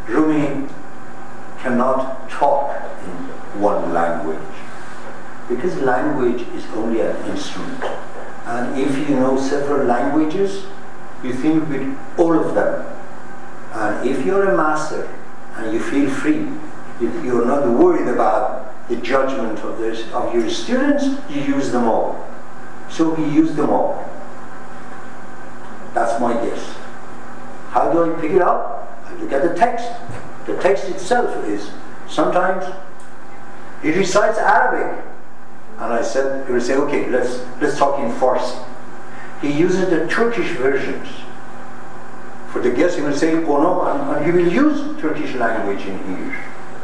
Rumi cannot talk in one language, because language is only an instrument. And if you know several languages, you think with all of them. And if you're a master and you feel free, if you're not worried about the judgment of your students, you use them all. So he used them all. That's my guess. How do I pick it up? I look at the text. The text itself is, sometimes he recites Arabic. And I said, he will say, okay, let's talk in Farsi. He uses the Turkish versions. For the guest, he will say, and he will use Turkish language in here.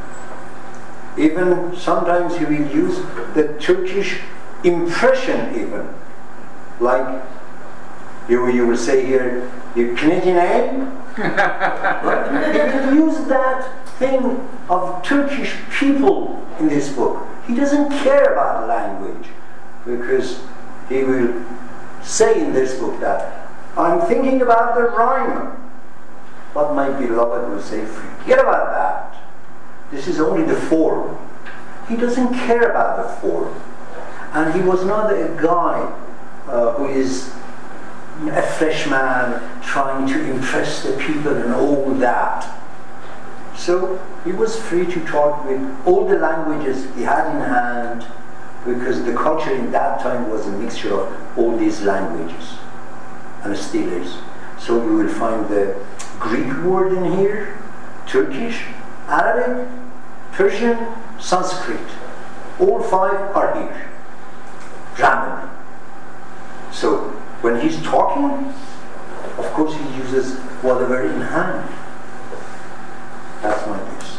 Even sometimes he will use the Turkish impression even. Like, you will say here, you Canadian. He will use that thing of Turkish people in this book. He doesn't care about language, because he will say in this book that I'm thinking about the rhyme. But my beloved will say, forget about that. This is only the form. He doesn't care about the form. And he was not a guy who is a freshman trying to impress the people and all that. So he was free to talk with all the languages he had in hand, because the culture in that time was a mixture of all these languages, and still is. So you will find the Greek word in here, Turkish, Arabic, Persian, Sanskrit. All five are here, randomly. So when he's talking, of course he uses whatever in hand. That's my guess.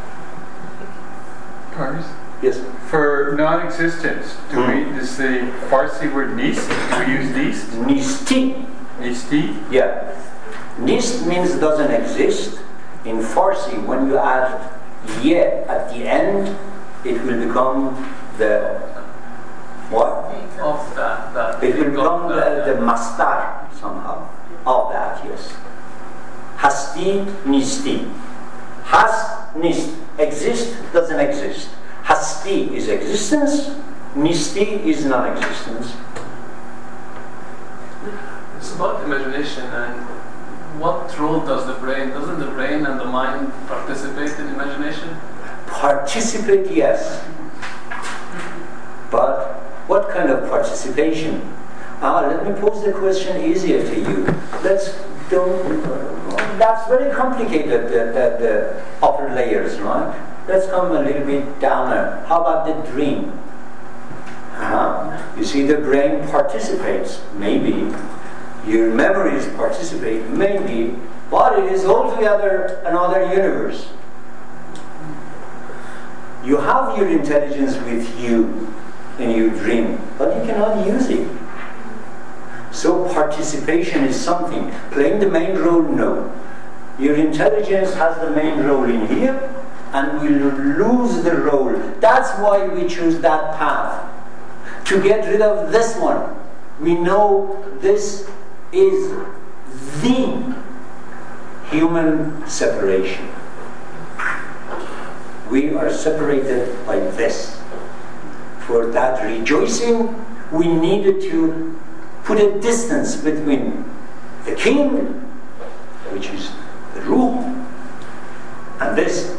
Paris? Yes. For non-existence, do we say Farsi word nist? Do we use nist? Nisti. Nisti? Yeah. Nist means doesn't exist. In Farsi, when you add ye at the end, it will become the what? Of that. It will become the mastar somehow of that. Yes. Hasti, nisti. Has, nist. Exist, doesn't exist. Hasti is existence, nisti is non-existence. It's about imagination, and what role doesn't the brain and the mind participate in imagination? Participate, yes. But what kind of participation? Let me pose the question easier to you. That's very complicated, the upper layers, right? Let's come a little bit downer. How about the dream? You see, the brain participates, maybe. Your memories participate, maybe. But it is altogether another universe. You have your intelligence with you in your dream, but you cannot use it. So participation is something. Playing the main role, no. Your intelligence has the main role in here, and will lose the role. That's why we choose that path. To get rid of this one. We know this is the human separation. We are separated by this. For that rejoicing, we needed to put a distance between the king, which is the ruh, and this.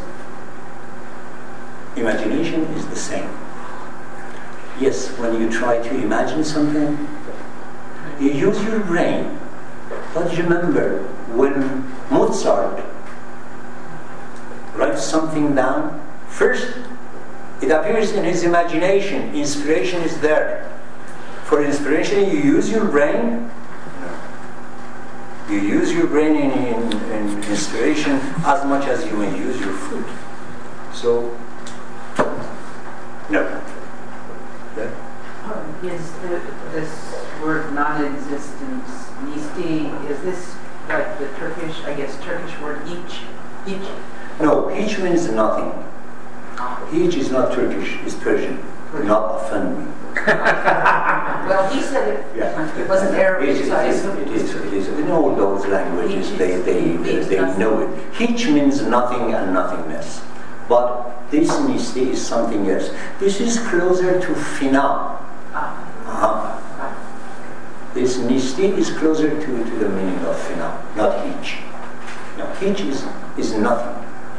Imagination is the same. Yes, when you try to imagine something, you use your brain. But remember, when Mozart writes something down, first it appears in his imagination. Inspiration is there. For inspiration, you use your brain. You use your brain in inspiration as much as you may use your food. So, no. Yeah. Is this word non-existence, nisti, is this like the Turkish, Turkish word hiç? No, hiç means nothing. Hiç is not Turkish, it's Persian. Do not offend me. Well, he said it, Yeah. it wasn't Arabic, so I It is. In all those languages, they know it. Hitch means nothing and nothingness. But this nisti is something else. This is closer to fina. This nisti is closer to the meaning of fina, not hitch. No, hitch is nothing.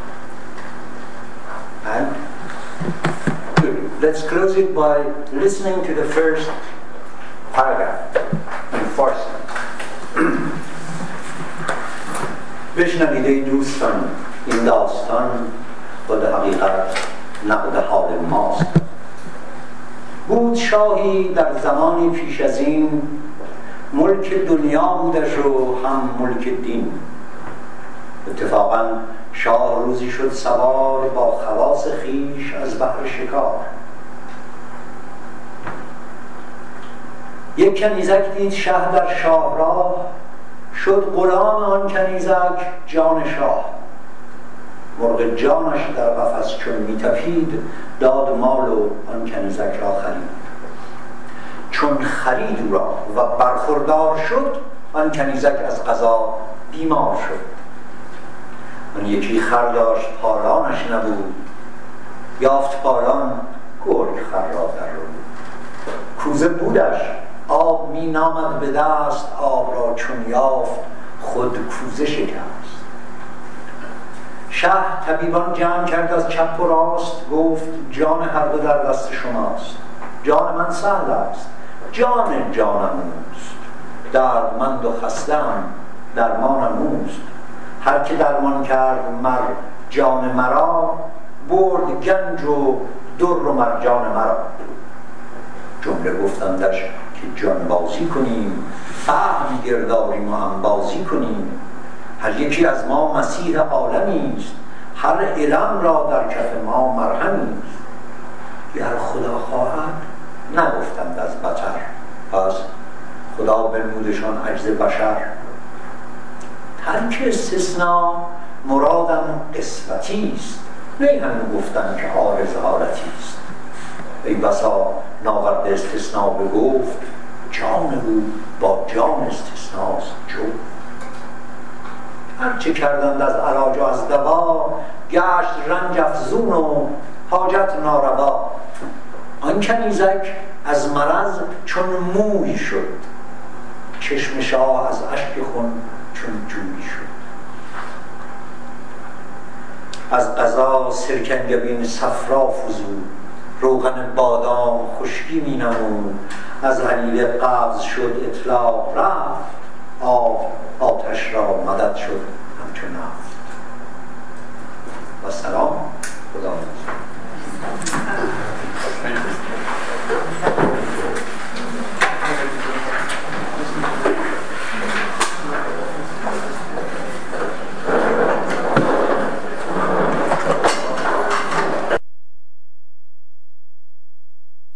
And good. Let's close it by listening to the first paragraph in Farsi. بشنوید ای دوستان این داستان با در حقیقت نقد حال ماست. بود شاهی در زمانی پیش از این ملک دنیا بودش و هم ملک دین. اتفاقاً شاه روزی شد سوار با خواص خیش از بحر شکار. یک کنیزک دید شه در شاهراه، شد غلام آن کنیزک جان شاه. مرغ جانش در قفس چون می‌تپید، داد مال و آن کنیزک را خرید. چون خرید او را و برخوردار شد، آن کنیزک از قضا بیمار شد. آن یکی خر داشت پالانش نبود، یافت پالان گرگ خر را در رو. کوزه بودش آب می نامد به دست، آب را چون یافت خود کوزه شکست. شه طبیبان جمع کرد از چپ و راست، گفت جان هر دو در دست شماست. جان من سهل است، جان جانم اوست. دردمند و خسته‌ام درمانم اوست. هر که درمان کرد مر جان مرا، برد گنج و در و مرجان مرا. جمله گفتندش که جان بازی کنیم، فهم گرداریم و انبازی کنیم. هر یکی از ما مسیح عالمی است، هر علم را در کف ما مرهمی است. گر خدا خواهد نگفتند از بطر، پس خدا بنمودشان عجز بشر. ترک استثناء مرادم قسمتی است، نه همه گفتن که عارض حالتی است. ای بسا ناورد استثناء بگفت، جان او با جان استثناست جو. هرچه کردند از علاج و از دوا، گشت رنج افزون و حاجت ناروا. آن کنیزک از مرض چون موی شد، چشم شاه از اشک خون چون جوی شد. از قضا سرکنگبین صفرا فزود، روغن بادام خشکی می نمود. از حلیله قبض شد اطلاق رفت، آب آتش را مدد شد